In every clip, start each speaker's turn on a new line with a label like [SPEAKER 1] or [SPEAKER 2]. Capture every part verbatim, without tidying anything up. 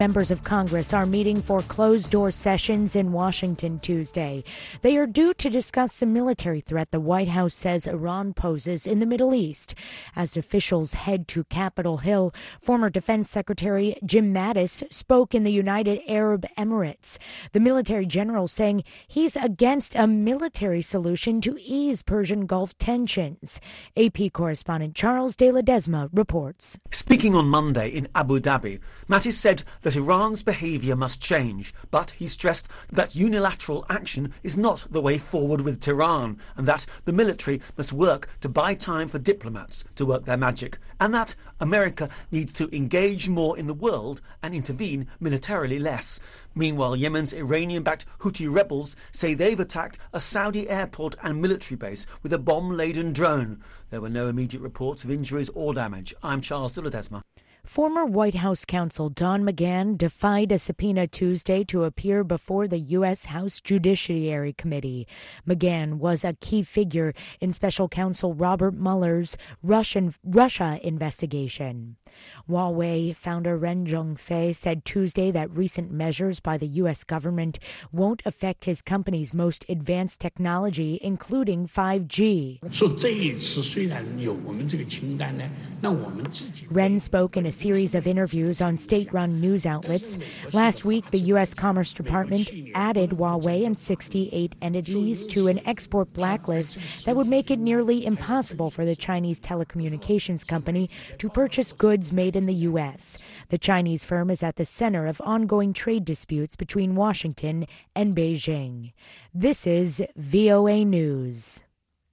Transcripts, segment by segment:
[SPEAKER 1] Members of Congress are meeting for closed-door sessions in Washington Tuesday. They are due to discuss the military threat the White House says Iran poses in the Middle East. As officials head to Capitol Hill, former Defense Secretary Jim Mattis spoke in the United Arab Emirates. The military general saying he's against a military solution to ease Persian Gulf tensions. A P correspondent Charles de Ledesma reports.
[SPEAKER 2] Speaking on Monday in Abu Dhabi, Mattis said that Iran's behaviour must change, but he stressed that unilateral action is not the way forward with Tehran, and that the military must work to buy time for diplomats to work their magic, and that America needs to engage more in the world and intervene militarily less. Meanwhile, Yemen's Iranian-backed Houthi rebels say they've attacked a Saudi airport and military base with a bomb-laden drone. There were no immediate reports of injuries or damage. I'm Charles de Ledesma.
[SPEAKER 1] Former White House counsel Don McGahn defied a subpoena Tuesday to appear before the U S House Judiciary Committee. McGahn was a key figure in special counsel Robert Mueller's Russian, Russia investigation. Huawei founder Ren Zhengfei said Tuesday that recent measures by the U S government won't affect his company's most advanced technology, including five G. Ren spoke in a series of interviews on state-run news outlets. Last week, the U S Commerce Department added Huawei and sixty-eight entities to an export blacklist that would make it nearly impossible for the Chinese telecommunications company to purchase goods made in the U S. The Chinese firm is at the center of ongoing trade disputes between Washington and Beijing. This is V O A News.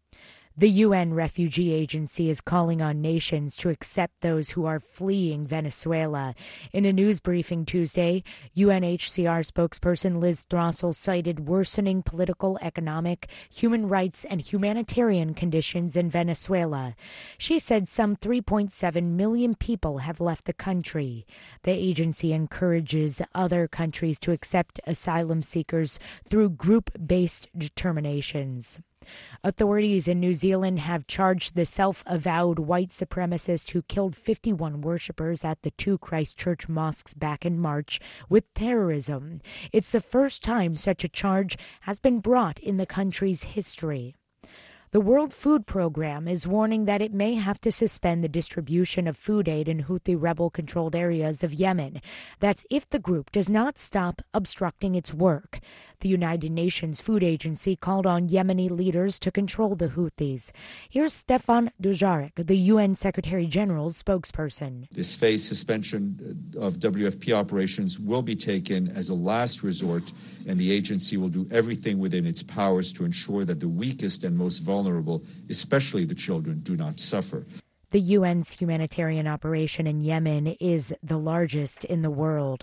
[SPEAKER 1] The U N Refugee Agency is calling on nations to accept those who are fleeing Venezuela. In a news briefing Tuesday, U N H C R spokesperson Liz Throssell cited worsening political, economic, human rights, and humanitarian conditions in Venezuela. She said some three point seven million people have left the country. The agency encourages other countries to accept asylum seekers through group-based determinations. Authorities in New Zealand have charged the self-avowed white supremacist who killed fifty-one worshippers at the two Christchurch mosques back in March with terrorism. It's the first time such a charge has been brought in the country's history. The World Food Program is warning that it may have to suspend the distribution of food aid in Houthi rebel-controlled areas of Yemen. That's if the group does not stop obstructing its work. The United Nations Food Agency called on Yemeni leaders to control the Houthis. Here's Stefan Dujarric, the U N Secretary-General's spokesperson.
[SPEAKER 3] This phased suspension of W F P operations will be taken as a last resort, and the agency will do everything within its powers to ensure that the weakest and most vulnerable, especially the children, do not suffer.
[SPEAKER 1] The U N's humanitarian operation in Yemen is the largest in the world.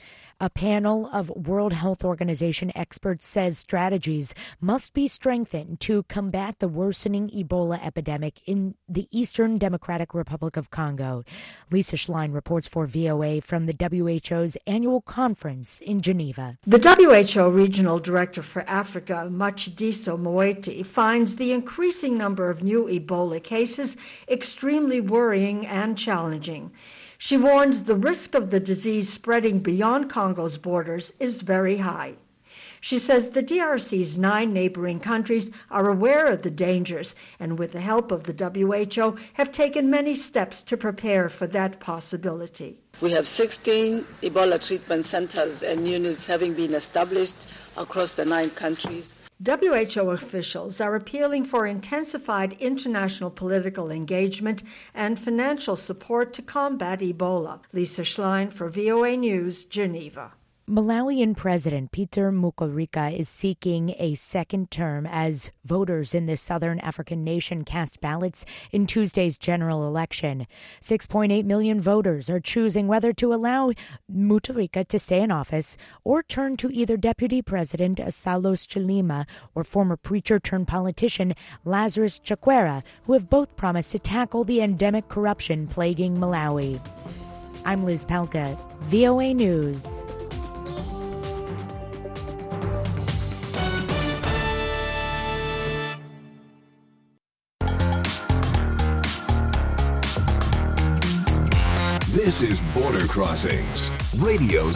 [SPEAKER 1] A panel of World Health Organization experts says strategies must be strengthened to combat the worsening Ebola epidemic in the Eastern Democratic Republic of Congo. Lisa Schlein reports for V O A from the W H O's annual conference in Geneva.
[SPEAKER 4] The W H O Regional Director for Africa, Matshidiso Moeti, finds the increasing number of new Ebola cases extremely worrying and challenging. She warns the risk of the disease spreading beyond Congo's borders is very high. She says the D R C's nine neighboring countries are aware of the dangers and, with the help of the W H O, have taken many steps to prepare for that possibility.
[SPEAKER 5] We have sixteen Ebola treatment centers and units having been established across the nine countries.
[SPEAKER 4] W H O officials are appealing for intensified international political engagement and financial support to combat Ebola. Lisa Schlein for V O A News, Geneva.
[SPEAKER 1] Malawian President Peter Mutharika is seeking a second term as voters in the southern African nation cast ballots in Tuesday's general election. six point eight million voters are choosing whether to allow Mutharika to stay in office or turn to either Deputy President Saulos Chilima or former preacher-turned-politician Lazarus Chakwera, who have both promised to tackle the endemic corruption plaguing Malawi. I'm Liz Palka, V O A News.
[SPEAKER 6] This is Border Crossings, radio